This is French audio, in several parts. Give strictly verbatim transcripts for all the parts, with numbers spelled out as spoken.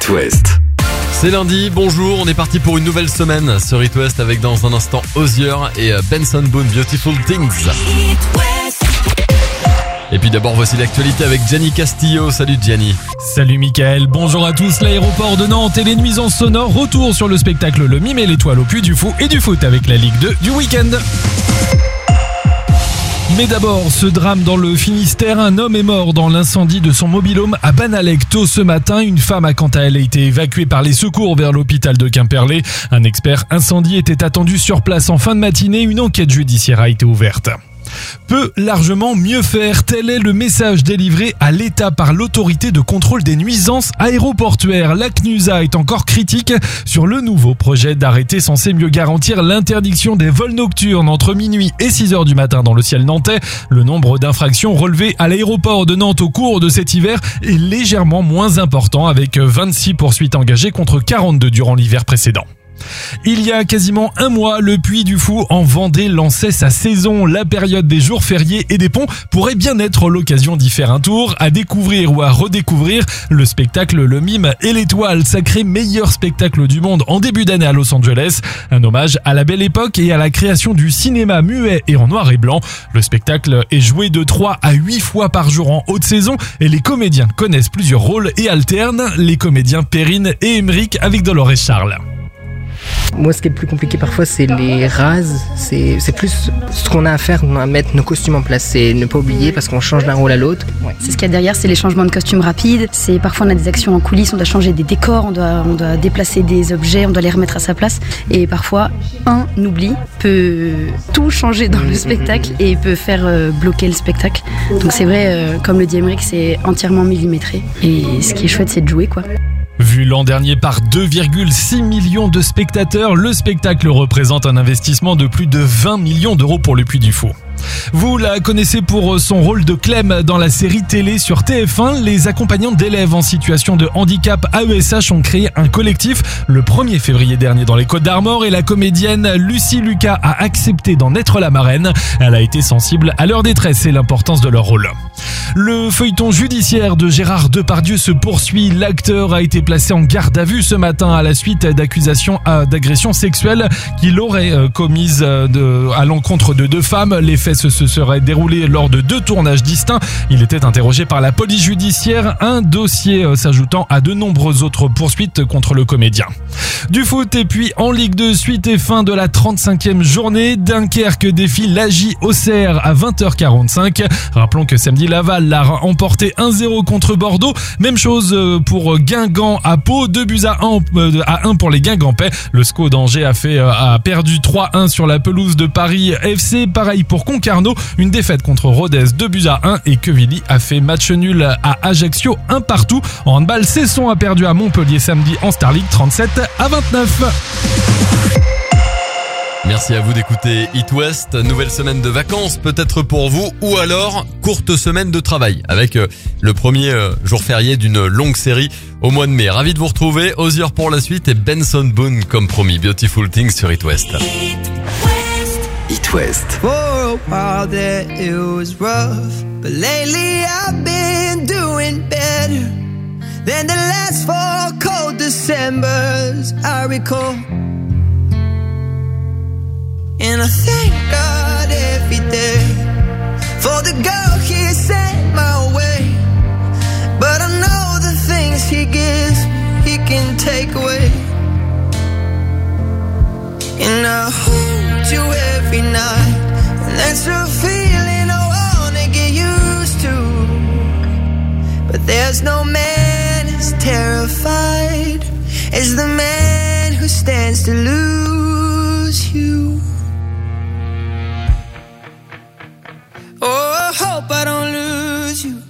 It West. C'est lundi, bonjour, on est parti pour une nouvelle semaine sur It West avec dans un instant Hozier et Benson Boone, Beautiful Things. Et puis d'abord voici l'actualité avec Gianni Castillo. Salut Gianni. Salut Mickaël, bonjour à tous. L'aéroport de Nantes et les nuisances sonores, retour sur le spectacle Le Mime et l'étoile au Puy du Fou et du foot avec la Ligue deux du week-end. Mais d'abord, ce drame dans le Finistère, un homme est mort dans l'incendie de son mobil-home à Banalec tôt ce matin. Une femme a quant à elle été évacuée par les secours vers l'hôpital de Quimperlé. Un expert incendie était attendu sur place en fin de matinée. Une enquête judiciaire a été ouverte. Peut largement mieux faire, tel est le message délivré à l'État par l'autorité de contrôle des nuisances aéroportuaires. La C N U S A est encore critique sur le nouveau projet d'arrêté censé mieux garantir l'interdiction des vols nocturnes entre minuit et six heures du matin dans le ciel nantais. Le nombre d'infractions relevées à l'aéroport de Nantes au cours de cet hiver est légèrement moins important, avec vingt-six poursuites engagées contre quarante-deux durant l'hiver précédent. Il y a quasiment un mois, le Puy du Fou en Vendée lançait sa saison. La période des jours fériés et des ponts pourrait bien être l'occasion d'y faire un tour, à découvrir ou à redécouvrir le spectacle Le Mime et l'étoile, sacré meilleur spectacle du monde en début d'année à Los Angeles. Un hommage à la belle époque et à la création du cinéma muet et en noir et blanc. Le spectacle est joué de trois à huit fois par jour en haute saison et les comédiens connaissent plusieurs rôles et alternent. Les comédiens Perrine et Émeric avec Dolores Charles. Moi, ce qui est le plus compliqué parfois, c'est les rases. C'est, c'est plus ce qu'on a à faire, on a à mettre nos costumes en place. C'est ne pas oublier parce qu'on change d'un rôle à l'autre. Ouais. C'est ce qu'il y a derrière, c'est les changements de costumes rapides. C'est parfois on a des actions en coulisses, on doit changer des décors, on doit, on doit déplacer des objets, on doit les remettre à sa place. Et parfois, un oubli peut tout changer dans le spectacle et peut faire euh, bloquer le spectacle. Donc c'est vrai, euh, comme le dit Émeric, c'est entièrement millimétré. Et ce qui est chouette, c'est de jouer, quoi. Vu l'an dernier par deux virgule six millions de spectateurs, le spectacle représente un investissement de plus de vingt millions d'euros pour le Puy du Fou. Vous la connaissez pour son rôle de Clem dans la série télé sur T F un. Les accompagnantes d'élèves en situation de handicap A E S H ont créé un collectif le premier février dernier dans les Côtes-d'Armor et la comédienne Lucie Lucas a accepté d'en être la marraine. Elle a été sensible à leur détresse et l'importance de leur rôle. Le feuilleton judiciaire de Gérard Depardieu se poursuit. L'acteur a été placé en garde à vue ce matin à la suite d'accusations d'agression sexuelle qu'il aurait commises à l'encontre de deux femmes. Les faits se seraient déroulés lors de deux tournages distincts. Il était interrogé par la police judiciaire, un dossier s'ajoutant à de nombreuses autres poursuites contre le comédien. Du foot et puis en Ligue deux, suite et fin de la trente-cinquième journée. Dunkerque défie l'A J Auxerre à vingt heures quarante-cinq. Rappelons que samedi, Laval l'a emporté un zéro contre Bordeaux. Même chose pour Guingamp à Pau, deux buts à un pour les Guingampais. Le S C O d'Angers a, fait, a perdu trois un sur la pelouse de Paris F C. Pareil pour Concarneau, une défaite contre Rodez, deux buts à un, et Quevilly a fait match nul à Ajaccio, un partout. En handball, Cesson a perdu à Montpellier samedi en Star League, trente-sept à vingt-neuf. Merci à vous d'écouter It West. Nouvelle semaine de vacances peut-être pour vous, ou alors courte semaine de travail avec le premier jour férié d'une longue série au mois de mai. Ravi de vous retrouver. Hozier pour la suite et Benson Boone comme promis. Beautiful Things sur It West. It West. For a while there it was rough, but lately I've been doing better than the last four cold Decembers I recall. And I thank God every day for the girl He sent my way. But I know the things He gives He can take away. And I hold you every night, and that's a feeling I wanna get used to. But there's no man as terrified as the man who stands to lose you. Oh, I hope I don't lose you.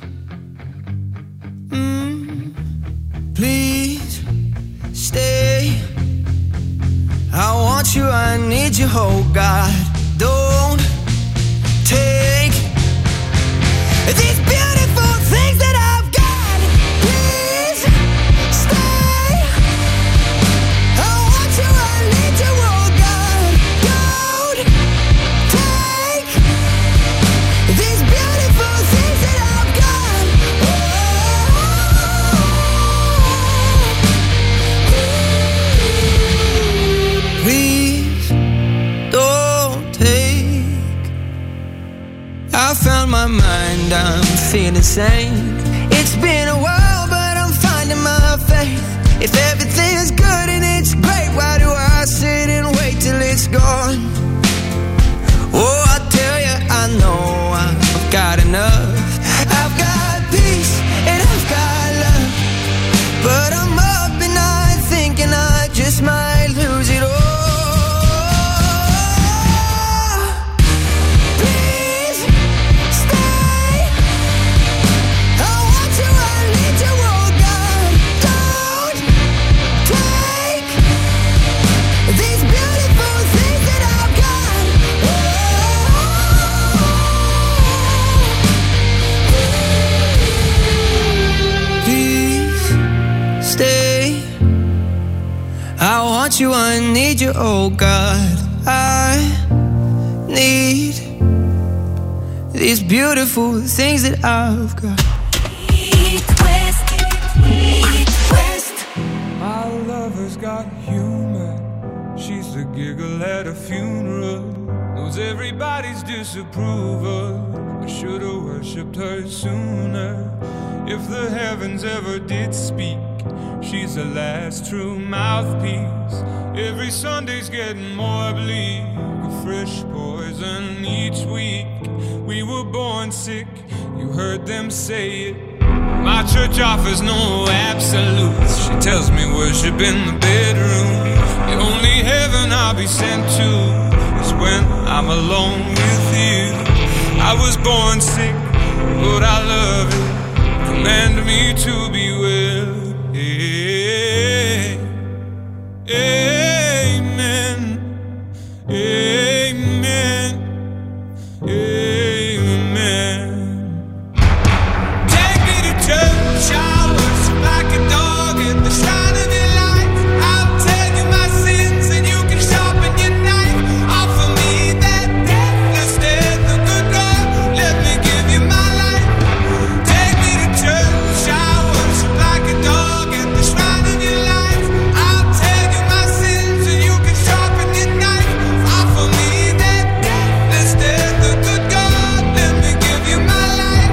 Mm, please stay. I want you, I need you, oh God. Don't take these beautiful things that I've got. Please stay. I want you, I need you, oh God. Don't take these beautiful things that I've got. Oh, found my mind, I'm feeling sane. It's been a while, but I'm finding my faith. If everything's good and it's great, why do I sit and wait till it's gone? Oh, I tell you, I know I've got enough. I've got peace and I've got love, but I'm up at night thinking I just might lose it all. Please stay. I want you, I need you, oh God. Don't take these beautiful things that I've got. Please stay. I want you, I need you, oh God. I need these beautiful things that I've got. My lover's got humor. She's the giggle at a funeral. Knows everybody's disapproval. I should've worshipped her sooner. If the heavens ever did speak, she's the last true mouthpiece. Every Sunday's getting more bleak, a fresh poison each week. We were born sick, you heard them say it. My church offers no absolutes. She tells me worship in the bedroom. The only heaven I'll be sent to is when I'm alone with you. I was born sick, but I love it. Command me to be well. Amen. Amen. Amen. Take me to church. I worship like a dog in the shine of your light. I'll tell you my sins and you can sharpen your knife. Offer me that death instead, the good God. Let me give you my life. Take me to church. I worship like a dog in the shrine of your life. I'll tell you my sins and you can sharpen your knife. Offer me that death instead, the good God. Let me give you my life.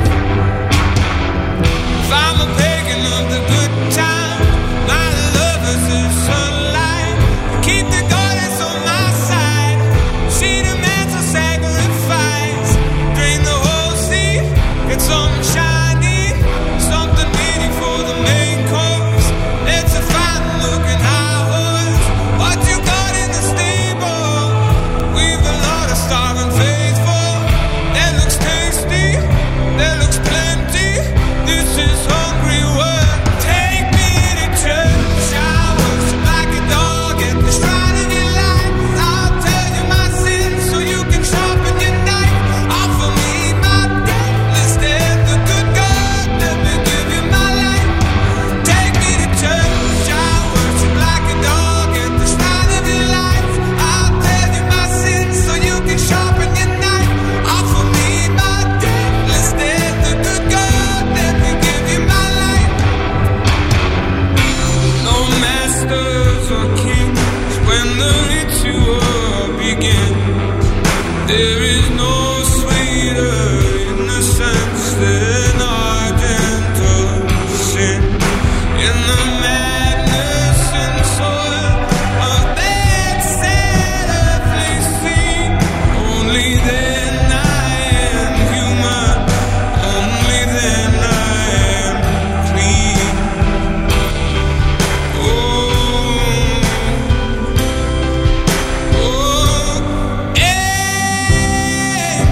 If I'm a pagan of the good time, my lover's the sunlight. Keep the goddess on my side. She demands a sacrifice. Drain the whole sea, get something shiny, something meaty for the main course. It's a fine looking high horse. What you got in the stable? We've a lot of starving faithful. That looks tasty, that looks plenty. This is hungry work. Take me to church. I worship like a dog at the shrine of your life. I'll tell you my sins so you can sharpen your knife. Offer me my death instead, the good God. Let me give you my life. Take me to church. I worship like a dog at the shrine of your life. I'll tell you my sins so you can sharpen your knife. Offer me my death instead, the good God. Let me give you my life. No masters or kings when the ritual begins. There is no sweeter innocence than our gentle sin. In the madness and soil of that sad earthly scene, only then I am human, only then I am clean. Oh, oh, amen,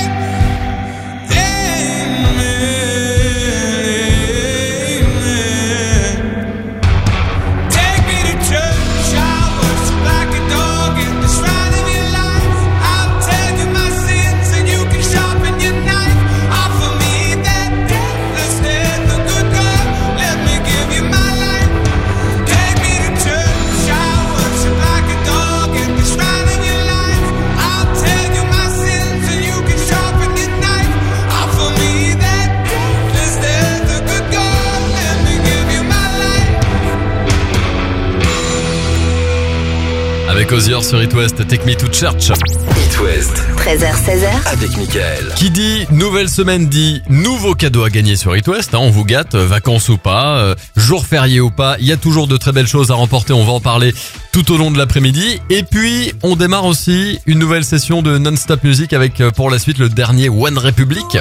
amen, amen. Take me to church. I worship like a dog in the shrine of your life. I'll tell you my sins and you can sharpen your knife. Offer me that death instead, the good God. Let me give you my life. Take me to church. I worship like a dog in the shrine of your life. I'll tell you my sins and you can sharpen your knife. Offer me that death instead, the good God. Let me give you my life. Avec Ozzy sur It West, Take Me to Church. It West. treize heures seize heures avec Mickaël. Qui dit nouvelle semaine dit nouveau cadeau à gagner sur It West. Hein, on vous gâte, vacances ou pas, euh, jour férié ou pas, il y a toujours de très belles choses à remporter. On va en parler tout au long de l'après-midi. Et puis, on démarre aussi une nouvelle session de non-stop music avec pour la suite le dernier One Republic.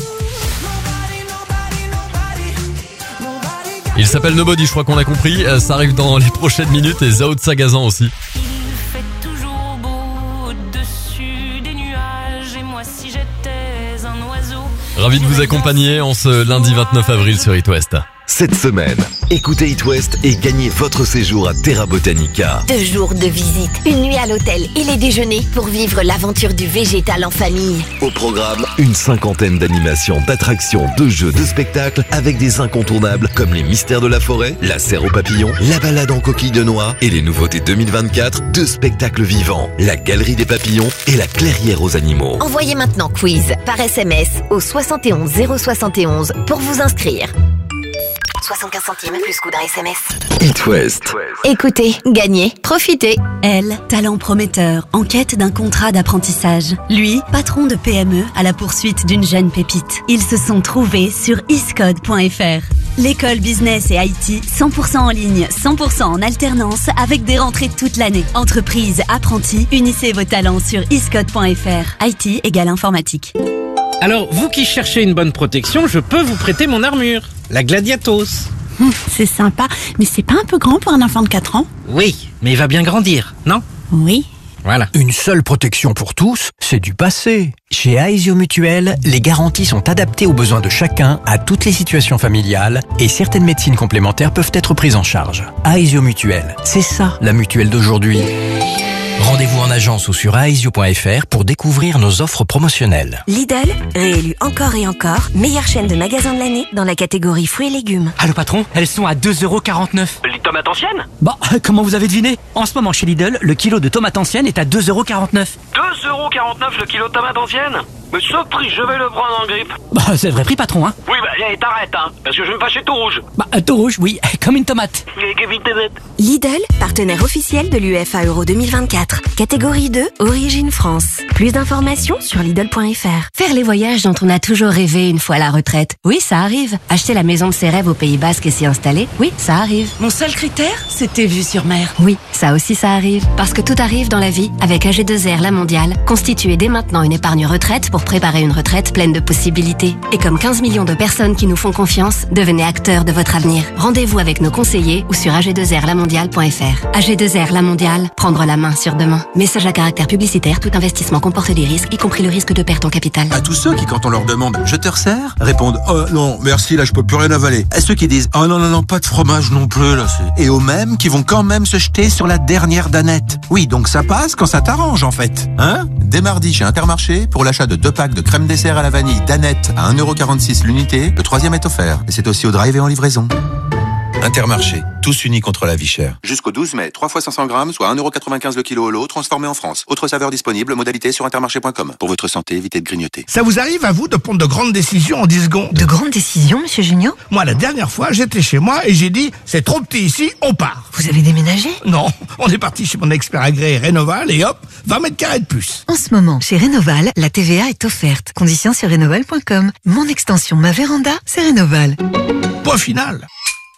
Il s'appelle Nobody, je crois qu'on a compris. Ça arrive dans les prochaines minutes et Zao de Sagazan aussi. Il fait toujours beau au-dessus des nuages et moi si j'étais un oiseau. Ravi de vous accompagner en ce lundi vingt-neuf avril sur It West. Cette semaine, écoutez It West et gagnez votre séjour à Terra Botanica. Deux jours de visite, une nuit à l'hôtel et les déjeuners pour vivre l'aventure du végétal en famille. Au programme, une cinquantaine d'animations, d'attractions, de jeux, de spectacles avec des incontournables comme les mystères de la forêt, la serre aux papillons, la balade en coquille de noix et les nouveautés deux mille vingt-quatre, deux spectacles vivants, la galerie des papillons et la clairière aux animaux. Envoyez maintenant quiz par S M S au soixante et onze zéro soixante et onze pour vous inscrire. soixante-quinze centimes plus coût d'un S M S. It West. Écoutez, gagnez, profitez. Elle, talent prometteur, en quête d'un contrat d'apprentissage. Lui, patron de P M E à la poursuite d'une jeune pépite. Ils se sont trouvés sur iscode point f r. L'école business et I T, cent pour cent en ligne, cent pour cent en alternance, avec des rentrées toute l'année. Entreprise, apprentis, unissez vos talents sur iscode point f r. I T égale informatique. Alors, vous qui cherchez une bonne protection, je peux vous prêter mon armure, la Gladiatos. Hum, c'est sympa, mais c'est pas un peu grand pour un enfant de quatre ans? Oui, mais il va bien grandir, non? Oui. Voilà. Une seule protection pour tous, c'est du passé. Chez Aesio Mutuel, les garanties sont adaptées aux besoins de chacun, à toutes les situations familiales, et certaines médecines complémentaires peuvent être prises en charge. Aesio Mutuel, c'est ça la mutuelle d'aujourd'hui. Rendez-vous en agence ou sur aesio point f r pour découvrir nos offres promotionnelles. Lidl, réélu encore et encore, meilleure chaîne de magasins de l'année dans la catégorie fruits et légumes. Allô patron, elles sont à deux euros quarante-neuf. Les tomates anciennes? Bah, comment vous avez deviné? En ce moment chez Lidl, le kilo de tomates anciennes est à deux euros quarante-neuf. deux euros quarante-neuf le kilo de tomates anciennes? Mais ce prix, je vais le prendre en grippe. Bah, c'est le vrai prix patron, hein. Oui, bah, allez, t'arrêtes, hein, parce que je vais me fâcher tout rouge. Bah, tout rouge, oui, comme une tomate. Lidl, partenaire officiel de l'U E F A Euro deux mille vingt-quatre. Catégorie deux, Origine France. Plus d'informations sur Lidl point f r. Faire les voyages dont on a toujours rêvé une fois à la retraite. Oui, ça arrive. Acheter la maison de ses rêves au Pays Basque et s'y installer. Oui, ça arrive. Mon seul critère, c'était vue sur mer. Oui, ça aussi ça arrive. Parce que tout arrive dans la vie avec A G deux R La Mondiale. Constituez dès maintenant une épargne retraite pour préparer une retraite pleine de possibilités. Et comme quinze millions de personnes qui nous font confiance, devenez acteurs de votre avenir. Rendez-vous avec nos conseillers ou sur a g deux r la mondiale point f r. A G deux R La Mondiale, prendre la main sur demain. Message à caractère publicitaire, tout investissement comporte des risques, y compris le risque de perte en capital. À tous ceux qui, quand on leur demande « Je te resserre ?» répondent « Oh non, merci, là je peux plus rien avaler ». À ceux qui disent « Oh non, non, non, pas de fromage non plus, là c'est... » Et aux mêmes qui vont quand même se jeter sur la dernière danette. Oui, donc ça passe quand ça t'arrange en fait. Hein? Dès mardi chez Intermarché, pour l'achat de deux packs de crème dessert à la vanille danette à un euro quarante-six l'unité, le troisième est offert. Et c'est aussi au drive et en livraison. Intermarché, tous unis contre la vie chère. Jusqu'au douze mai, trois fois cinq cents grammes, soit un euro quatre-vingt-quinze le kilo au lot, transformé en France. Autre saveur disponible, modalité sur intermarché point com. Pour votre santé, évitez de grignoter. Ça vous arrive à vous de prendre de grandes décisions en dix secondes? De grandes décisions, monsieur Junio? Moi, la dernière fois, j'étais chez moi et j'ai dit, c'est trop petit ici, on part. Vous avez déménagé? Non, on est parti chez mon expert agréé Rénoval et hop, vingt mètres carrés de plus. En ce moment, chez Rénoval, la T V A est offerte. Conditions sur rénoval point com. Mon extension, ma véranda, c'est Rénoval. Point final.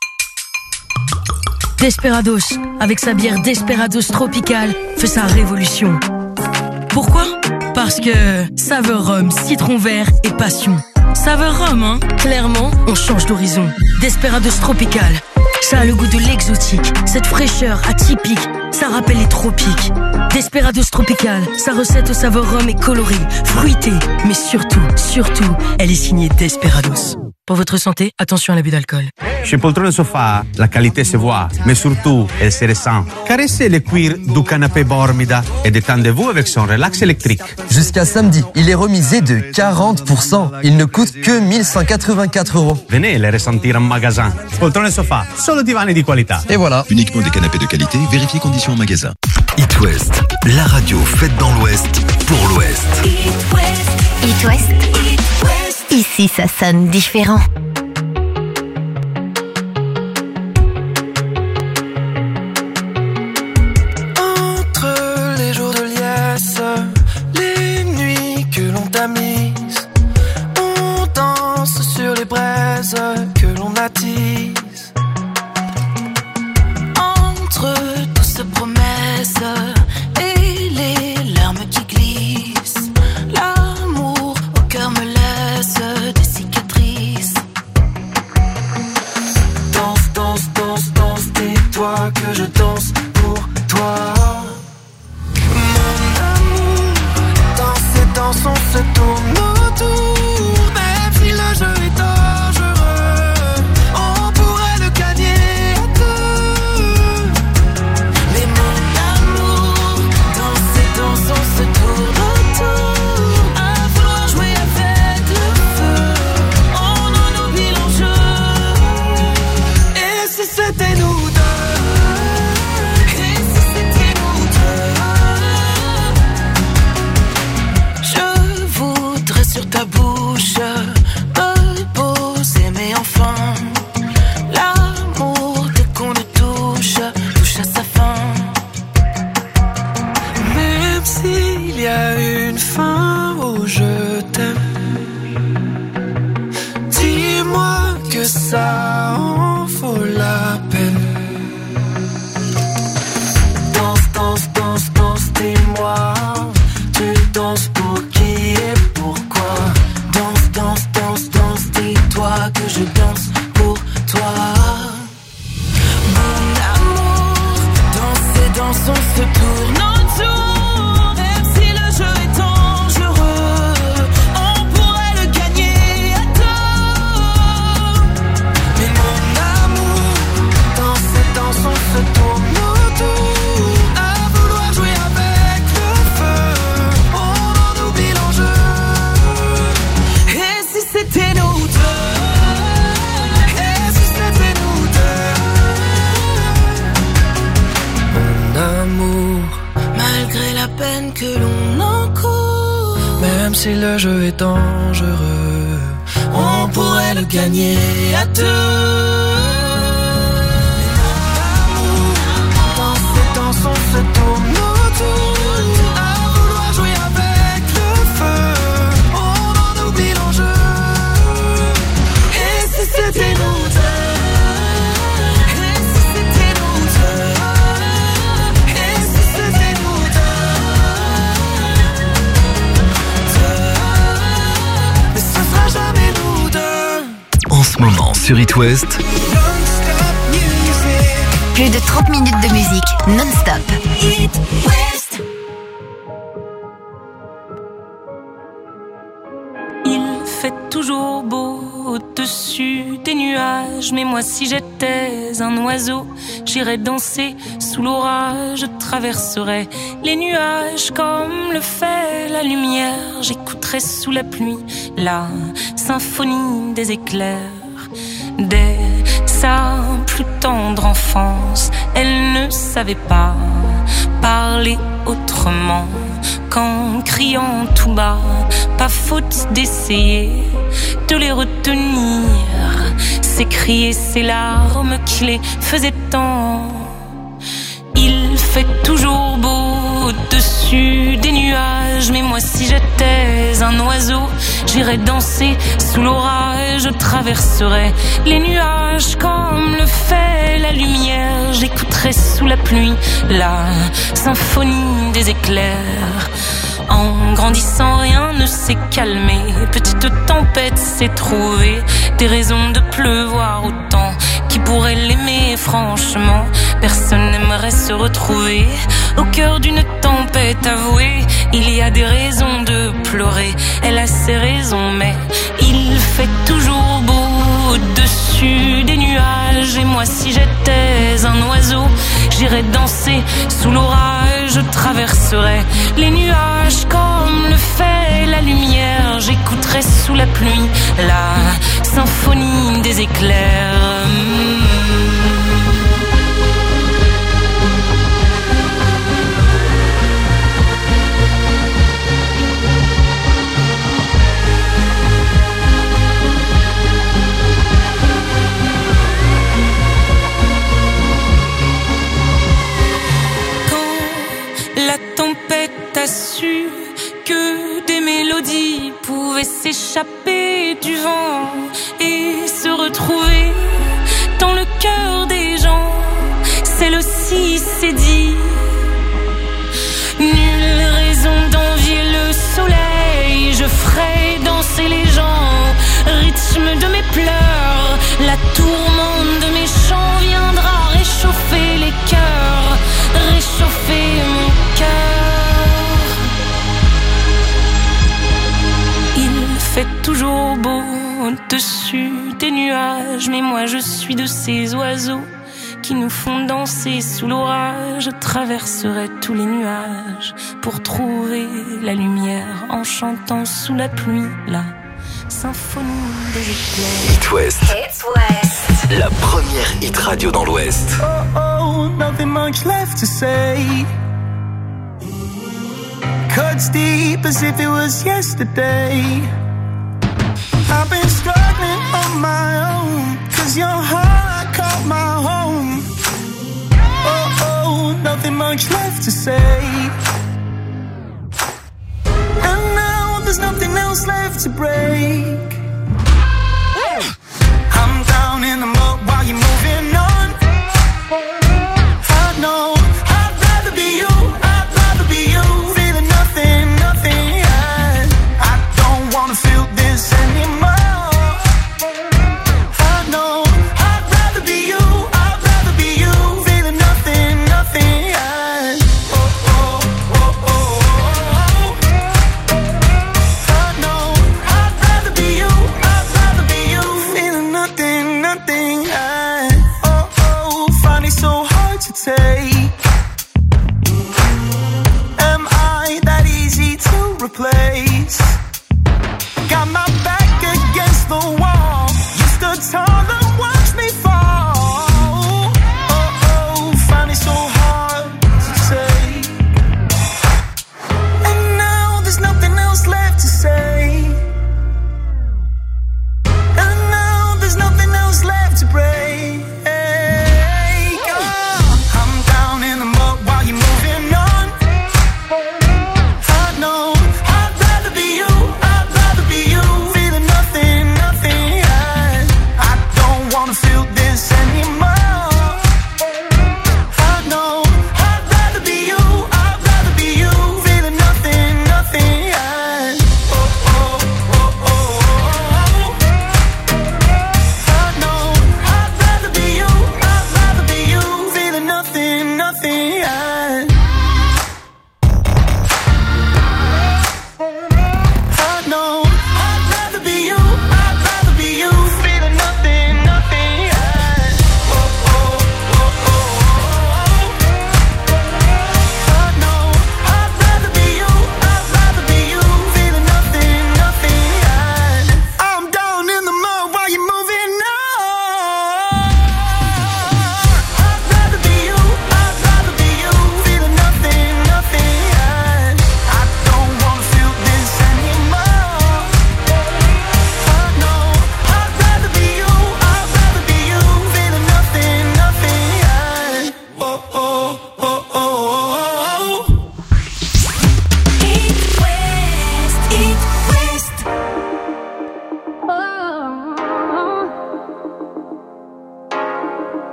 Desperados, avec sa bière Desperados Tropical, fait sa révolution. Pourquoi? Parce que saveur rhum, citron vert et passion. Saveur rhum, hein? Clairement, on change d'horizon. Desperados Tropical, ça a le goût de l'exotique, cette fraîcheur atypique, ça rappelle les tropiques. Desperados Tropical, sa recette aux saveurs rhum est colorée, fruitée, mais surtout, surtout, elle est signée Desperados. Pour votre santé, attention à l'abus d'alcool. Chez Poltrone Sofa, la qualité se voit, mais surtout, elle se ressent. Caressez le cuir du canapé Bormida et détendez-vous avec son relax électrique. Jusqu'à samedi, il est remisé de quarante pour cent. Il ne coûte que mille cent quatre-vingt-quatre euros. Venez le ressentir en magasin. Poltrone Sofa, solo divani di qualità. Et voilà. Uniquement des canapés de qualité, vérifiez conditions en magasin. It West, la radio faite dans l'Ouest, pour l'Ouest. It West. It West. It West. Ici, ça sonne différent. Entre les jours de liesse, les nuits bâtisse. Entre toutes ces promesses et les larmes qui glissent, l'amour au cœur me laisse des cicatrices. Danse, danse, danse, danse, dis-toi que je danse pour toi. Mon amour, dans ces danses on se tourne autour. Même si le jeu est dangereux, on pourrait le gagner à deux. Mais mon amour, dans ces danses on se tourne autour. À vouloir jouer avec le feu, on en oublie l'enjeu. Et si c'était nous deux, et si c'était nous deux, je voudrais sur ta bouche me poser, mais enfin l'amour dès qu'on le touche touche à sa fin. Même s'il y a une fin où je t'aime, dis-moi que ça en vaut la peine. Danse, danse, danse, danse, dis-moi, tu danses pour qui et pourquoi? Danse, danse, danse, danse, dis-toi que je danse pour toi. Mon amour, dans ces danses on se tourne autour. Même si le jeu est dangereux, on pourrait le gagner à deux. Mais mon amour, dans ces danses on se tourne autour. À vouloir jouer avec le feu, on en oublie l'enjeu. Et si c'était nous deux, et si c'était nous deux, mon amour, malgré la peine que l'on encourt, même si le jeu est dangereux, on pourrait le gagner à deux. Dans ces danses on se tourne autour. À vouloir jouer avec le feu, on en oublie l'enjeu. Et si c'était nous deux, et si c'était nous deux, et si c'était nous deux, deux, mais ce sera jamais nous deux. En ce moment sur It West, Plus de trente minutes de musique non-stop. It West. Il fait toujours beau au-dessus des nuages, mais moi si j'étais un oiseau, j'irais danser sous l'orage, je traverserais les nuages comme le fait la lumière, j'écouterais sous la pluie la symphonie des éclairs. Dès sa plus tendre enfance, elle ne savait pas parler autrement qu'en criant tout bas. Pas faute d'essayer de les retenir, ces cris et ces larmes qui les faisaient tant. Il fait toujours beau au-dessus des nuages, mais moi si j'étais un oiseau, j'irais danser sous l'orage, je traverserais les nuages comme le fait la lumière, j'écouterais sous la pluie la symphonie des éclairs. En grandissant, rien ne s'est calmé. Petite tempête s'est trouvée, des raisons de pleuvoir autant. Qui pourrait l'aimer, franchement? Personne n'aimerait se retrouver au cœur d'une tempête avouée. Il y a des raisons de pleurer, elle a ses raisons, mais il fait toujours beau au-dessus des nuages. Et moi si j'étais un oiseau, j'irais danser sous l'orage, je traverserais les nuages comme le fait la lumière, j'écouterais sous la pluie la symphonie des éclairs. tempête a su que des mélodies pouvaient s'échapper du vent et se retrouver dans le cœur des gens. Celle aussi s'est dit. Nulle raison d'envier le soleil. Je ferai danser les gens. Rythme de mes pleurs. La tourmente de mes chants viendra réchauffer les cœurs. Réchauffer mon cœur. Il fait toujours beau au-dessus des nuages. Mais moi je suis de ces oiseaux qui nous font danser sous l'orage. Je traverserai tous les nuages pour trouver la lumière en chantant sous la pluie la symphonie des éclairs. It West. It's West. La première hit radio dans l'Ouest. Oh, oh, nothing much left to say. Cuts deep as if it was yesterday. I've been struggling on my own, cause your heart caught my home. Oh, oh, nothing much left to say. And now there's nothing else left to break. I'm down in the mud while you're moving on. I know I'd rather be you, I'd rather be you. Feeling nothing, nothing, yeah. I don't wanna feel this anymore. I know I'd rather be you, I'd rather be you. Feeling nothing, nothing, yeah. Oh, oh, oh, oh, oh, oh. I know I'd rather be you,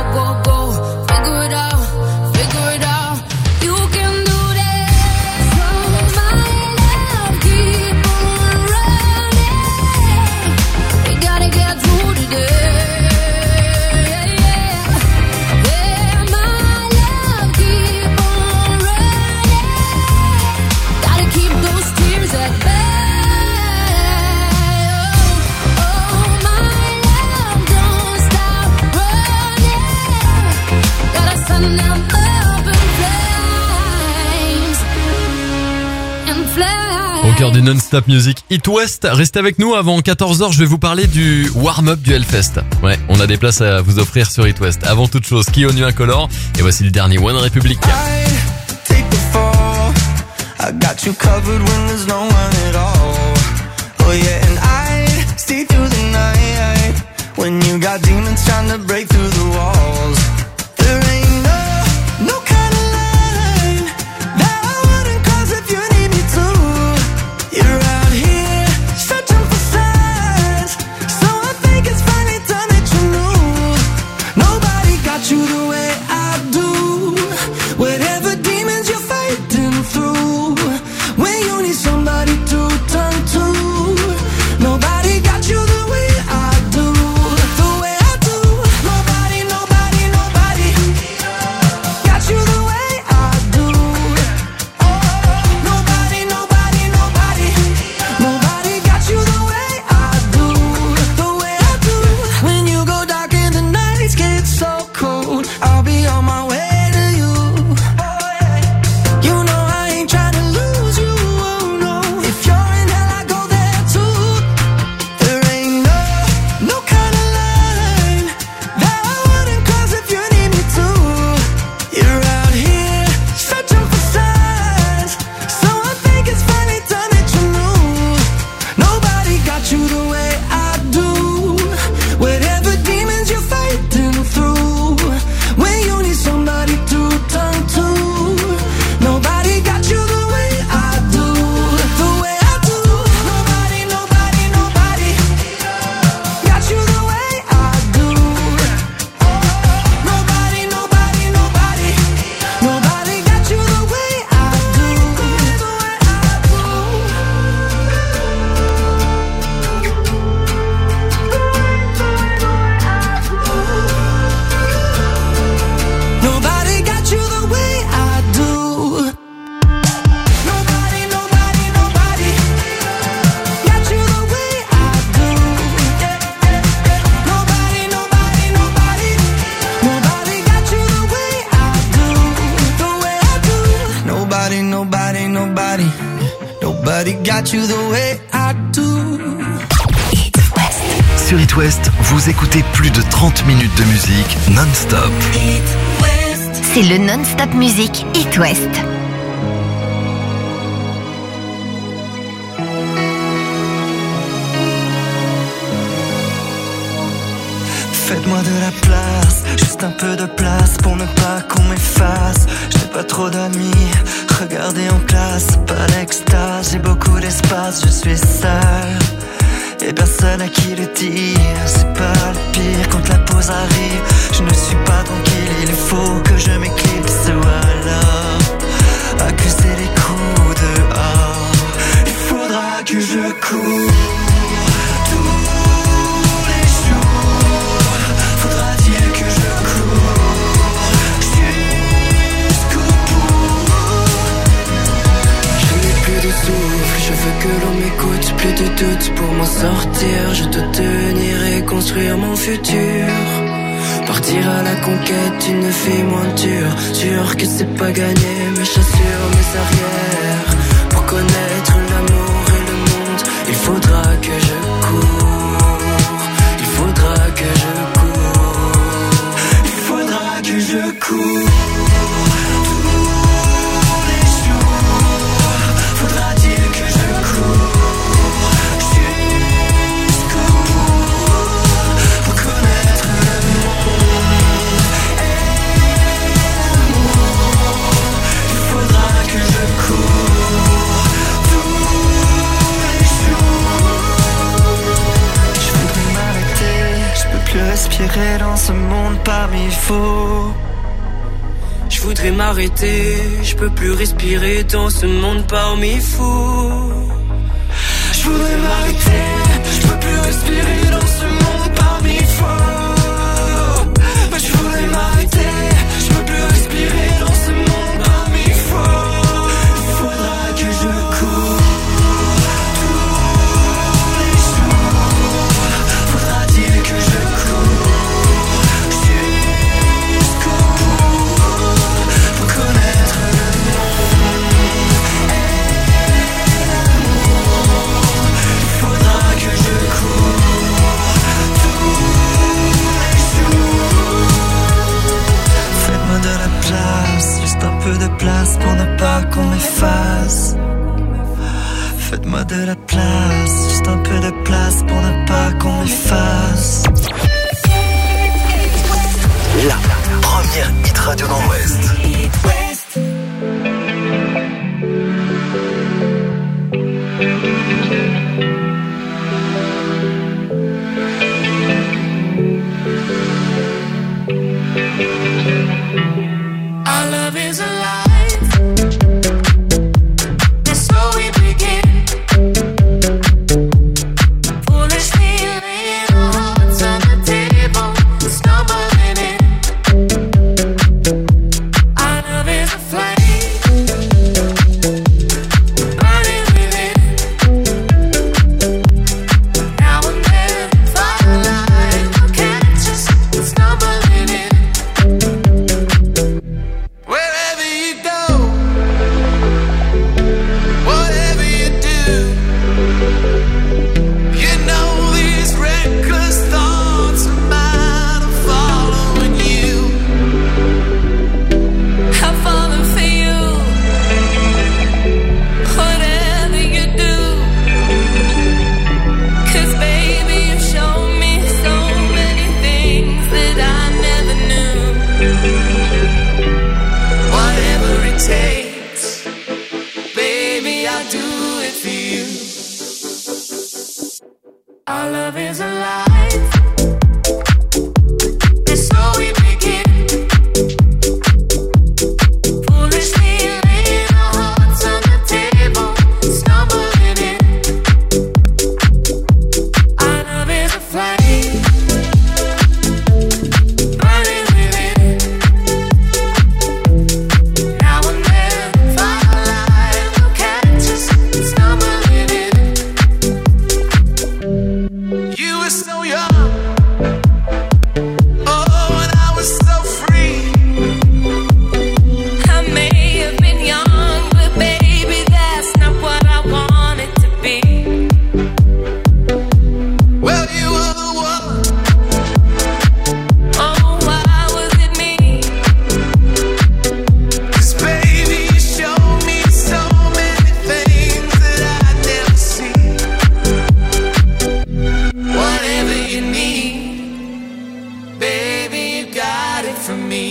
go, go. Figure it out, figure it out. You can do this. Oh, my love, keep on running. We gotta get through today. Yeah, my love, keep on running. Gotta keep those tears at bay. Au cœur du non-stop music It West, restez avec nous. Avant quatorze heures, je vais vous parler du warm-up du Hellfest. Ouais, on a des places à vous offrir sur It West. Avant toute chose, Kionu Incolore, et voici le dernier One Republic. Take the fall. I got you covered when there's no one at all. Oh yeah, and I stay through the night when you got demons trying to break through the walls. There ain't no, no kind of line that I wouldn't cross if you need me to. You're out here searching for signs, so I think it's finally time that you knew. Nobody got you the way I do. Whatever demons you're fighting through, when you need somebody to turn to, nobody got you the way I do. The way I do. Nobody, nobody, nobody got you the way I do. Nobody, nobody, nobody, nobody got you the way I do. The way I do. When you go dark and the nights get so cold, I'll be on my way to you. You know I ain't trying to lose you, oh no. If you're in hell, I go there too. There ain't no, no kind of line that I wouldn't cross if you need me to. You're out here searching for signs, so I think it's finally time that you knew. Nobody got you the way I do. Whatever demons you're fighting through, when you need somebody to turn to, nobody got you the way I do. The way I do. Nobody, nobody, nobody got you the way I do. Nobody, nobody, nobody, nobody got you the way I do. The way I do. Nobody got you the way I do. Nobody, nobody, nobody got you the way I do. Nobody, nobody, nobody, nobody got you the way I do. The way I do. Nobody, nobody, nobody, nobody got you the way I do. Sur It West, vous écoutez plus de trente minutes de musique non-stop. C'est le non-stop musique It West. Faites-moi de la place, juste un peu de place pour ne pas qu'on m'efface. J'ai pas trop d'amis, regardez en classe, pas l'extase, j'ai beaucoup d'espace, je suis seul. Et personne à qui le dire, c'est pas le pire quand la pause arrive. Je ne suis pas tranquille, il faut que je m'éclipse ou alors accuser les coups dehors. Il faudra que je cours tous les jours. Faudra-t-il que je cours jusqu'au bout. Je n'ai plus de souffle, je veux que l'on m'écoute. Plus de doute pour m'en sortir. Je dois tenir et construire mon futur. Partir à la conquête d'une vie moins dure. Sûr que c'est pas gagné, mes chassures, mes arrières. Pour connaître l'amour et le monde, il faudra que je cours. Il faudra que je cours. Il faudra que je cours. Respirer dans ce monde parmi faux. Je voudrais m'arrêter, je peux plus respirer dans ce monde parmi fous. Je voudrais m'arrêter, je peux plus respirer dans ce monde parmi fous. Je voudrais m'arrêter, je peux plus respirer dans ce monde parmi fous. Il faudra que je cours tous les jours. Faudra-t-il que je cours jusqu'au bout pour connaître le monde et l'amour. Il faudra que je cours tous les jours. Faites-moi de la place, juste un peu de place pour ne pas qu'on m'efface. Faites-moi de la place, juste un peu de place pour ne pas qu'on m'efface. La première hit radio dans l'Ouest. Our love is alive, and so we begin. Foolishly laying our hearts on the table, stumbling in. Our love is a flame, burning within. Now and then, firelight will catch us, stumbling in. Wherever you go, whatever you do, you know these reckless thoughts of mine are following you. I follow for you, whatever you do. 'Cause baby, you show me so many things that I never knew. Whatever it takes, baby, I'll do it for you. Our love is alive, and so we begin. Foolishly laying our hearts on the table, stumbling in. Our love is a flame, burning within. Now and then, firelight will catch us, stumbling in. You were so young, oh, and I was so free. I may have been young, but baby, that's not what I wanted to be. Well, you were the one. Oh, why was it me? 'Cause baby, you showed me so many things that I'd never seen. Whatever you need, baby, you got it from me.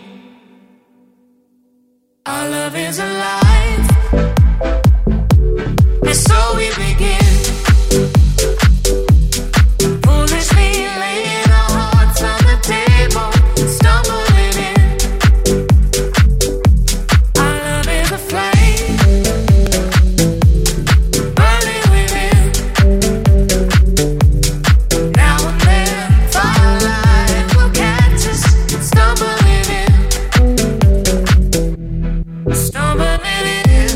Our love is alive, and so we begin. Foolishly laying our hearts on the table, stumbling in. Our love is a flame, burning within. Now and then, firelight will catch us, stumbling in. Stumbling in.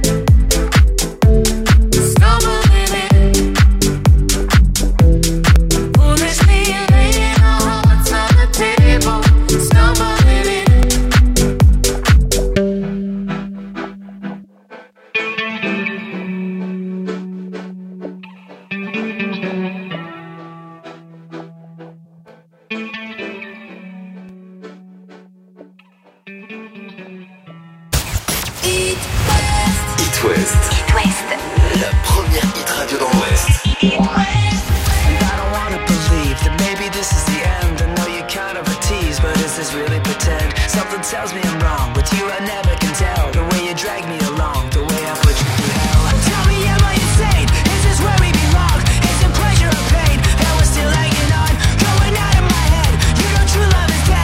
Stumbling in. Foolishly laying our hearts on the table, stumbling in. Hit West. La première hit radio dans l'Ouest. And I don't wanna believe that maybe this is the end. I know you're kind of a tease, but is this really pretend? Something tells me I'm wrong. With you I never can tell. The way you drag me along, the way I put you through hell. Tell me, am I insane? Is this where we belong? Is it pleasure or pain that we're still hanging on? Going out of my head. You know true love is dead.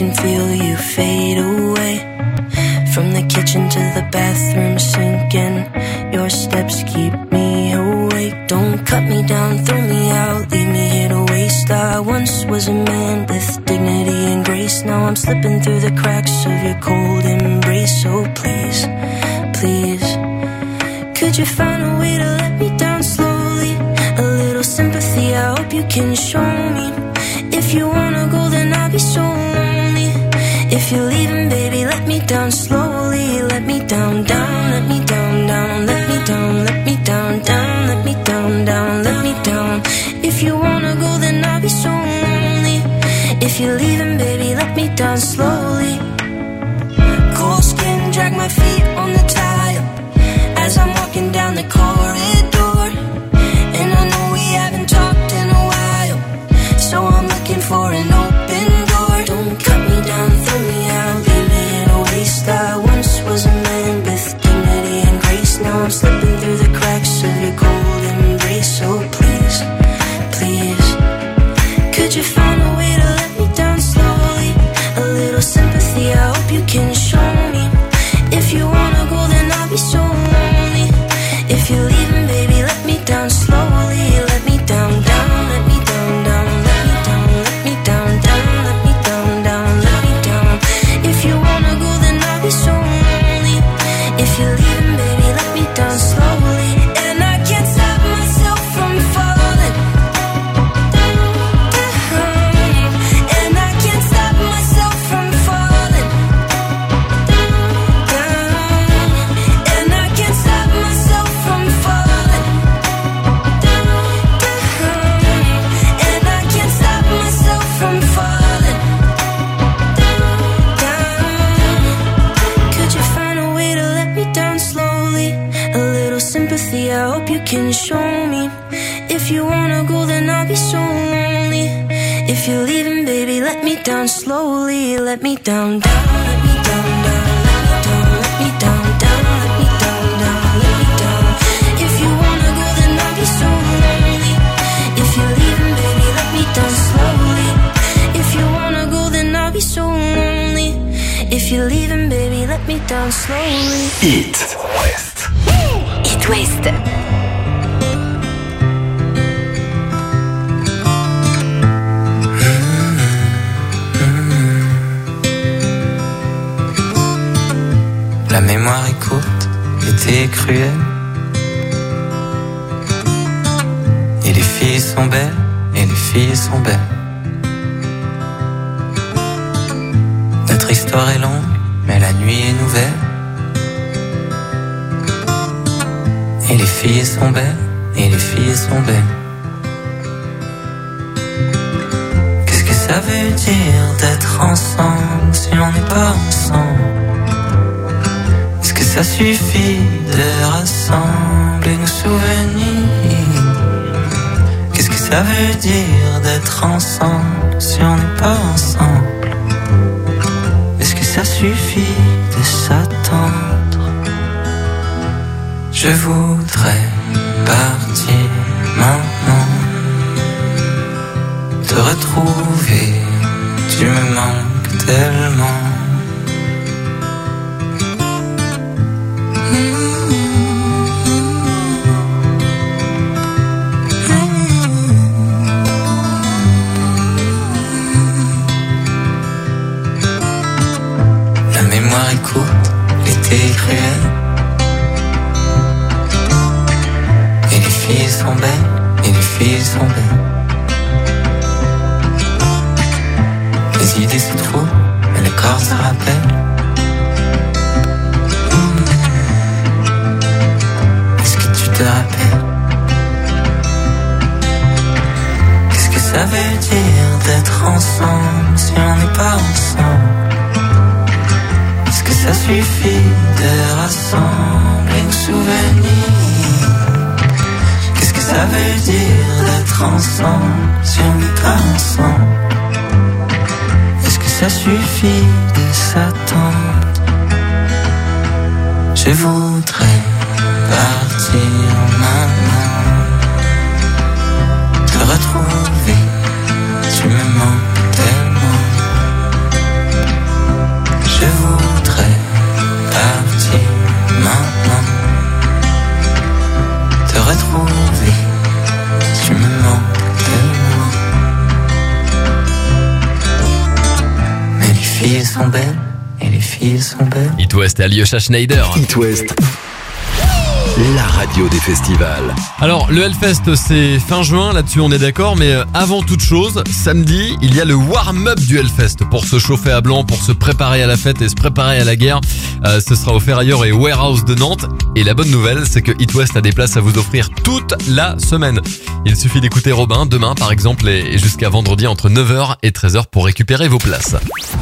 can feel you fade away. From the kitchen to the bathroom sinking, your steps keep me awake. Don't cut me down, throw me out, leave me here to waste. I once was a man with dignity and grace. Now I'm slipping through the cracks of your cold embrace. So please, please, could you find a way to let me down slowly? A little sympathy, I hope you can show me. If you wanna go, then I'll be so lonely. If you're leaving, baby, let me down slowly. Let me down, down, let me down, down, let me down, let me down, down, let me down, down, let me down. If you wanna go, then I'll be so lonely. If you're leaving, baby, let me down slowly. Cold skin, drag my feet on the tile as I'm walking down the corridor. And I know we haven't talked in a while, so I'm looking for an open door. Don't cut me down, throw me out, leave me in a waste. I once was a man with dignity and grace. Now I'm slipping through the cracks of your cold embrace. So please, please, could you find a way to let me down slowly? A little sympathy, I hope you can show me. If you wanna go, then I'll be so lonely. If you're leaving, baby, let me down slowly. Let me down, down, let me down, down, let me down, let me down, down, let me down, down, let me down. If you wanna go, then I'll be so lonely. If you're leaving, baby, let me down slowly. And I can't stop myself from falling down. And I can't stop myself from falling down. And I can't stop myself from falling down. And I can't stop myself from falling down. Could you find a way to let me down slowly? A little sympathy, I hope you can show me. If you wanna go, then I'll be so lonely. If you're leaving, baby, let me down slowly. Let me down, down, let me down, down, let me down, down, let me down, down, let me down. If you wanna go, then I'll be so lonely. If you're leaving, baby, let me down slowly. If you wanna go, then I'll be so lonely. If you're leaving, baby, let me down slowly. It West. It West. La mémoire est courte, l'été est cruel. Et les filles sont belles, et les filles sont belles. Notre histoire est longue, mais la nuit est nouvelle. Et les filles sont belles, et les filles sont belles. Qu'est-ce que ça veut dire d'être ensemble si on n'est pas ensemble? Est-ce que ça suffit de rassembler nos souvenirs? Qu'est-ce que ça veut dire d'être ensemble si on n'est pas ensemble? Est-ce que ça suffit de s'attendre? Je voudrais partir maintenant, te retrouver, tu me manques tellement. La mémoire est courte, l'été est cruel. Et les filles sont belles, et les filles sont belles. Les idées se trouvent, mais le corps se rappelle. Est-ce que tu te rappelles? Qu'est-ce que ça veut dire d'être ensemble si on n'est pas ensemble? Est-ce que ça suffit de rassembler nos souvenirs? Qu'est-ce que ça veut dire d'être ensemble si on n'est pas ensemble? Est-ce que ça suffit de s'attendre? Je voudrais partir maintenant, te retrouver, tu me manques tellement. filles sont belles, et les filles sont belles. It West et Alyosha Schneider. It West, la radio des festivals. Alors, le Hellfest, c'est fin juin, là-dessus on est d'accord, mais avant toute chose, samedi, il y a le warm-up du Hellfest pour se chauffer à blanc, pour se préparer à la fête et se préparer à la guerre. Euh, ce sera au Ferrailleur et Warehouse de Nantes. Et la bonne nouvelle, c'est que It West a des places à vous offrir toute la semaine. Il suffit d'écouter Robin demain, par exemple, et jusqu'à vendredi entre neuf heures et treize heures pour récupérer vos places.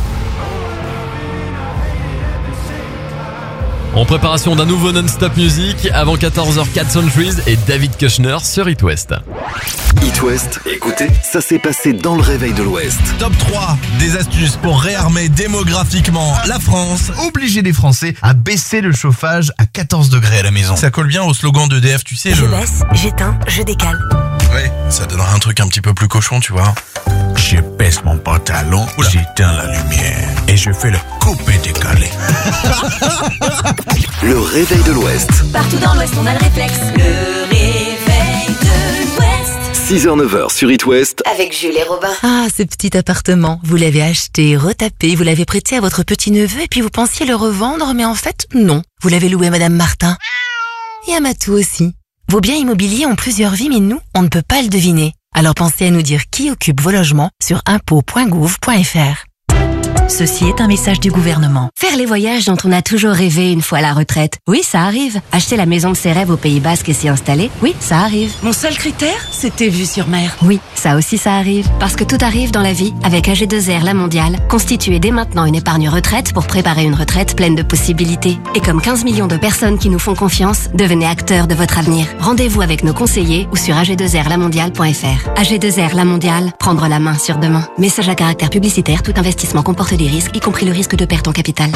En préparation d'un nouveau non-stop music, avant quatorze heures, Cat Centuries et David Kushner sur It West. It West, écoutez, ça s'est passé dans le réveil de l'Ouest. Top trois des astuces pour réarmer démographiquement la France. Obliger les Français à baisser le chauffage à quatorze degrés à la maison. Ça colle bien au slogan d'E D F, tu sais. Je le... baisse, j'éteins, je décale. Ouais, ça donnera un truc un petit peu plus cochon, tu vois. Je baisse mon pantalon, j'éteins la lumière et je fais le coupé-décalé. Le réveil de l'Ouest. Partout dans l'Ouest, on a le réflexe. Le réveil de l'Ouest. six heures neuf heures sur It West. Avec Jules et Robin. Ah, ce petit appartement, vous l'avez acheté, retapé, vous l'avez prêté à votre petit-neveu et puis vous pensiez le revendre, mais en fait, non. Vous l'avez loué à Madame Martin. Et à Matou aussi. Vos biens immobiliers ont plusieurs vies, mais nous, on ne peut pas le deviner. Alors pensez à nous dire qui occupe vos logements sur impôts point gouv point fr. Ceci est un message du gouvernement. Faire les voyages dont on a toujours rêvé une fois à la retraite. Oui, ça arrive. Acheter la maison de ses rêves au Pays Basque et s'y installer. Oui, ça arrive. Mon seul critère, c'était vue sur mer. Oui, ça aussi ça arrive. Parce que tout arrive dans la vie avec A G deux R La Mondiale. Constituez dès maintenant une épargne retraite pour préparer une retraite pleine de possibilités. Et comme quinze millions de personnes qui nous font confiance, devenez acteurs de votre avenir. Rendez-vous avec nos conseillers ou sur a g deux r la mondiale point fr. A G deux R La Mondiale, prendre la main sur demain. Message à caractère publicitaire, tout investissement comporte des risques, y compris le risque de perte en capital.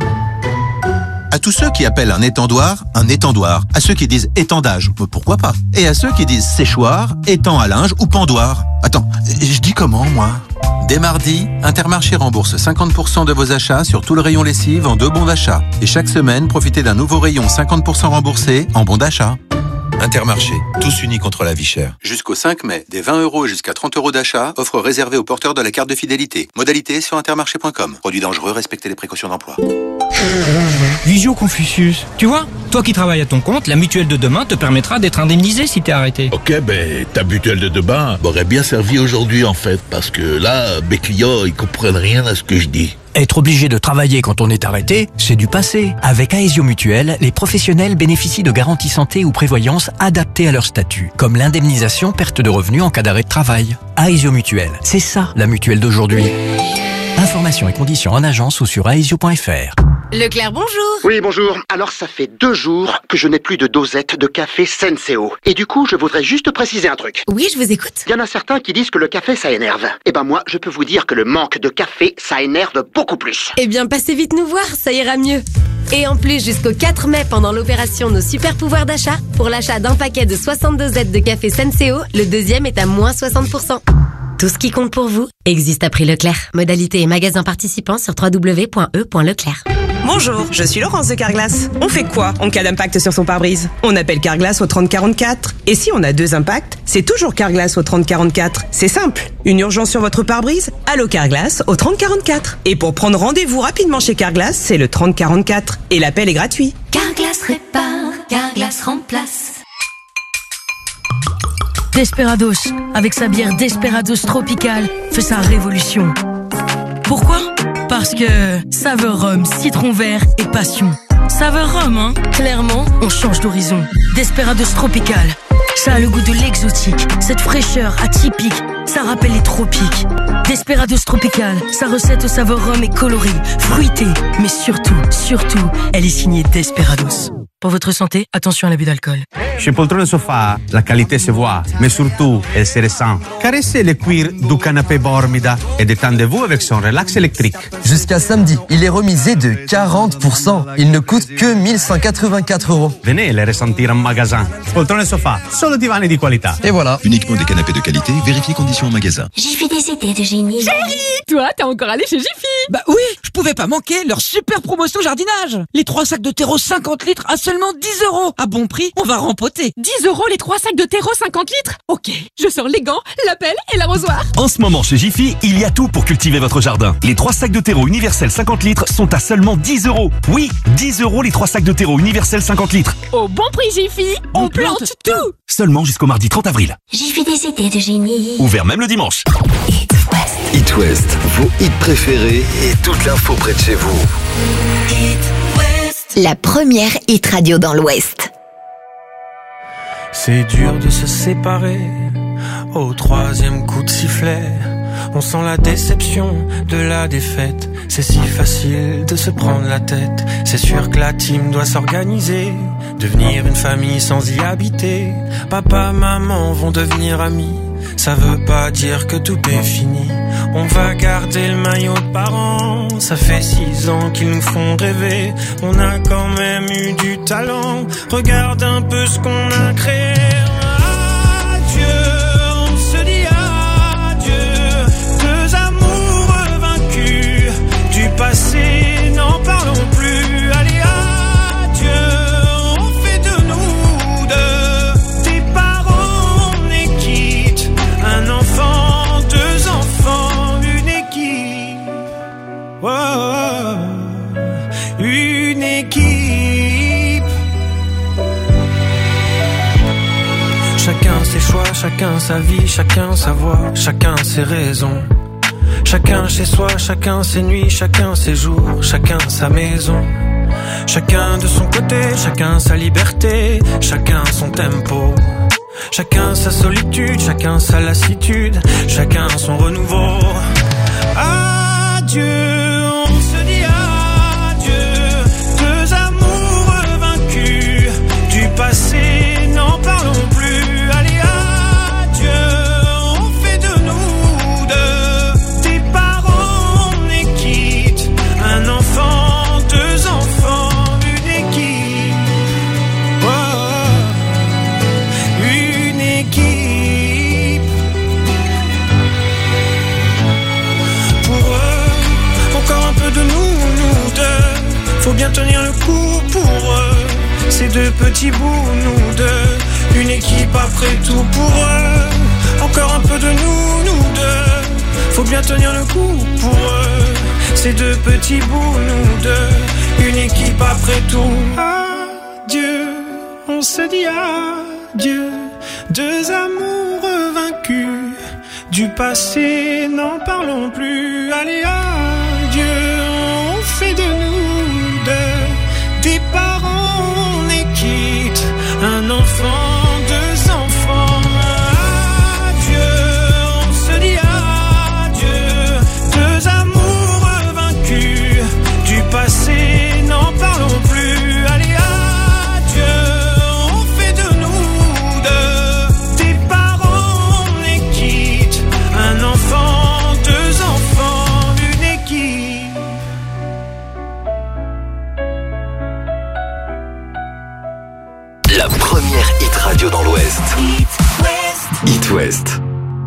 À tous ceux qui appellent un étendoir, un étendoir. À ceux qui disent étendage, pourquoi pas. Et à ceux qui disent séchoir, étang à linge ou pendoir. Attends, je dis comment, moi ? Dès mardi, Intermarché rembourse cinquante pour cent de vos achats sur tout le rayon lessive en deux bons d'achat. Et chaque semaine, profitez d'un nouveau rayon cinquante pour cent remboursé en bons d'achat. Intermarché, tous unis contre la vie chère. Jusqu'au cinq mai, des vingt euros et jusqu'à trente euros d'achat, offre réservée aux porteurs de la carte de fidélité. Modalité sur intermarché point com. Produit dangereux, respectez les précautions d'emploi. Visio Confucius. Tu vois, toi qui travailles à ton compte, la mutuelle de demain te permettra d'être indemnisé si t'es arrêté. Ok, ben ta mutuelle de demain m'aurait bien servi aujourd'hui en fait, parce que là, mes clients, ils comprennent rien à ce que je dis. Être obligé de travailler quand on est arrêté, c'est du passé. Avec Aesio Mutuelle, les professionnels bénéficient de garanties santé ou prévoyance adaptées à leur statut, comme l'indemnisation perte de revenus en cas d'arrêt de travail. Aesio Mutuelle, c'est ça la mutuelle d'aujourd'hui. Informations et conditions en agence ou sur aesio point fr. Leclerc, bonjour. Oui, bonjour. Alors, ça fait deux jours que je n'ai plus de dosette de café Senseo. Et du coup, je voudrais juste préciser un truc. Oui, je vous écoute. Il y en a certains qui disent que le café, ça énerve. Eh ben moi, je peux vous dire que le manque de café, ça énerve beaucoup plus. Eh bien, passez vite nous voir, ça ira mieux. Et en plus, jusqu'au quatre mai, pendant l'opération Nos Super Pouvoirs d'achat, pour l'achat d'un paquet de soixante dosettes de café Senseo, le deuxième est à moins soixante pour cent. Tout ce qui compte pour vous existe à prix Leclerc. Modalité et magasin participants sur w w w point e point leclerc. Bonjour, je suis Laurence de Carglass. On fait quoi en cas d'impact sur son pare-brise ? On appelle Carglass au trente quarante-quatre. Et si on a deux impacts, c'est toujours Carglass au trente quarante-quatre. C'est simple. Une urgence sur votre pare-brise ? Allô Carglass au trente quarante-quatre. Et pour prendre rendez-vous rapidement chez Carglass, c'est le trente quarante-quatre. Et l'appel est gratuit. Carglass répare, Carglass remplace. Desperados, avec sa bière Desperados tropicale, fait sa révolution. Pourquoi ? Parce que saveur rhum, citron vert et passion. Saveur rhum, hein ? Clairement, on change d'horizon. Desperados tropical, ça a le goût de l'exotique, cette fraîcheur atypique, ça rappelle les tropiques. Desperados tropical, sa recette au saveur rhum est colorée, fruitée, mais surtout, surtout, elle est signée Desperados. Pour votre santé, attention à l'abus d'alcool. Chez Poltrone Sofa, la qualité se voit, mais surtout, elle se ressent. Caressez le cuir du canapé Bormida et détendez-vous avec son relax électrique. Jusqu'à samedi, il est remisé de quarante pour cent. Il ne coûte que mille cent quatre-vingt-quatre euros. Venez les ressentir en magasin. Poltrone Sofa, solo divani di qualità. Et voilà. Uniquement des canapés de qualité, vérifiez conditions en magasin. J'ai fait des idées de génie. Chérie, toi, t'es encore allé chez Jiffy? Bah oui, je pouvais pas manquer leur super promotion jardinage. Les trois sacs de terreau cinquante litres à seulement dix euros. À bon prix, on va rempoter nouveauté. dix euros les trois sacs de terreau cinquante litres. Ok, je sors les gants, la pelle et l'arrosoir. En ce moment chez Jiffy, il y a tout pour cultiver votre jardin. Les trois sacs de terreau universel cinquante litres sont à seulement dix euros. Oui, dix euros les trois sacs de terreau universel cinquante litres. Au bon prix Jiffy, on, on plante, plante tout. tout. Seulement jusqu'au mardi trente avril. Jiffy des idées de génie. Ouvert même le dimanche. It West, vos hits préférés et toute l'info près de chez vous. La première hit radio dans l'Ouest. C'est dur de se séparer au troisième coup de sifflet. On sent la déception de la défaite. C'est si facile de se prendre la tête. C'est sûr que la team doit s'organiser, devenir une famille sans y habiter. Papa, maman vont devenir amis. Ça veut pas dire que tout est fini. On va garder le maillot de parents. Ça fait six ans qu'ils nous font rêver. On a quand même eu du talent. Regarde un peu ce qu'on a créé. Adieu, on se dit adieu. Deux amours vaincus. Du passé, n'en parlons plus. Allez, adieu. On fait de nous deux des parents, on est quitte. Un enfant, deux enfants, une équipe. Oh, oh, oh. Une équipe. Chacun ses choix, chacun sa vie, chacun sa voix, chacun ses raisons. Chacun chez soi, chacun ses nuits, chacun ses jours, chacun sa maison. Chacun de son côté, chacun sa liberté, chacun son tempo. Chacun sa solitude, chacun sa lassitude, chacun son renouveau. Adieu, on se dit adieu. Deux amours vaincus. Du passé, n'en parlons plus. Allez, adieu, on fait de nous deux des parents, on est quitte. Un enfant, deux enfants, une équipe. Oh, une équipe. Pour eux, encore un peu de nous, nous deux. Faut bien tenir le coup pour eux. Ces deux petits bouts, nous deux. Une équipe après tout pour eux. Encore un peu de nous, nous deux. Faut bien tenir le coup pour eux. Ces deux petits bouts, nous deux. Une équipe après tout. Adieu, on se dit adieu. Deux amours vaincus. Du passé, n'en parlons plus. Allez, adieu, on fait de nous deux des parents, on est quitte. Un enfant, deux enfants. Adieu, on se dit adieu. Deux amours vaincus. Du passé, n'en parlons plus. Allez, adieu, on fait de nous deux des parents, on est quitte. Un enfant, deux enfants, une équipe. La première hit radio dans l'Ouest. It West.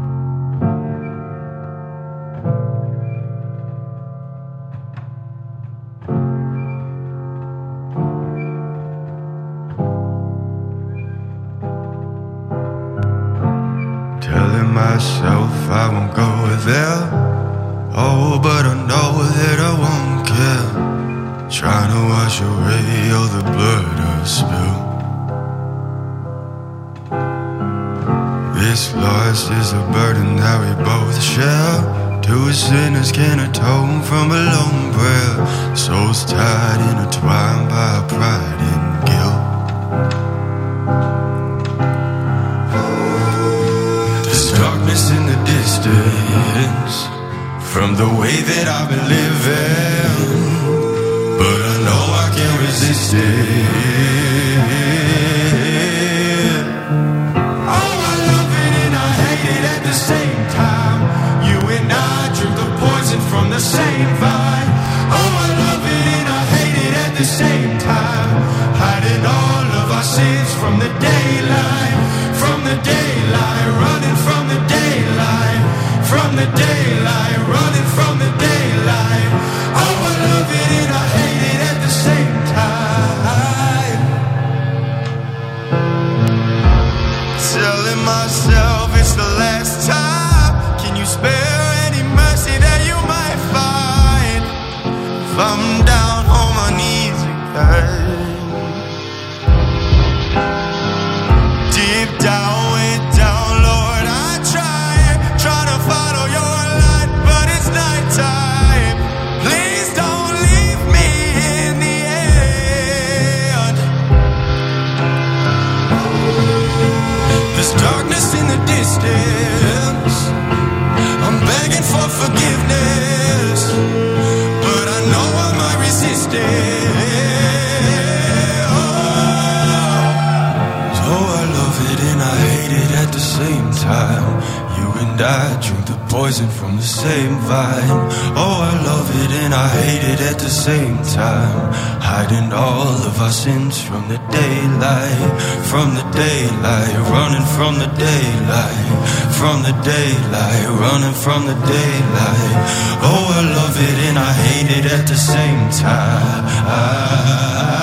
Telling myself I won't go there. Oh, but I know that I won't care. Trying to wash away all the blood I've spilled. This loss is a burden that we both share. Two sinners can atone from a lone prayer. Souls tied, intertwined by pride and guilt. There's darkness in the distance from the way that I've been living, but I know I can't resist it. At the same time, you and I drink the poison from the same vine. Oh, I love it and I hate it at the same time. Hiding all of our sins from the daylight, from the daylight, running from the daylight, from the daylight, running from the daylight. Oh, I love it and I hate it at the same time. I'm down on my knees again. Deep down, way down, Lord, I try, try to follow your light, but it's nighttime. Please don't leave me in the end. There's darkness in the distance. I'm begging for forgiveness, but I know I might resist it. Oh, I love it and I hate it at the same time. You and I drink the poison from the same vine. Oh, I love it and I hate it at the same time. Hiding all of our sins from the daylight, from the daylight, running from the daylight, from the daylight, running from the daylight. Oh, I love it and I hate it at the same time. I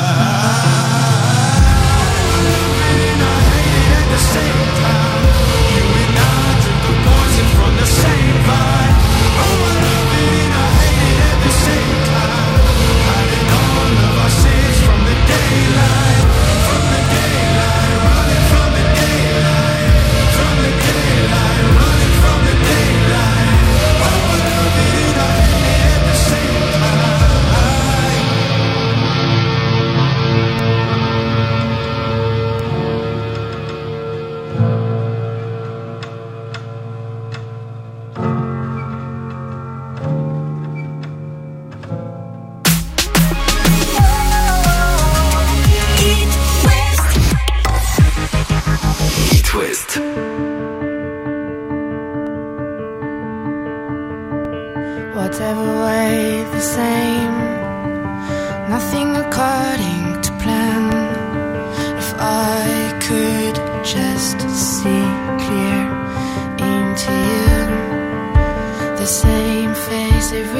Whatever way the same, nothing according to plan. If I could just see clear into you, the same face every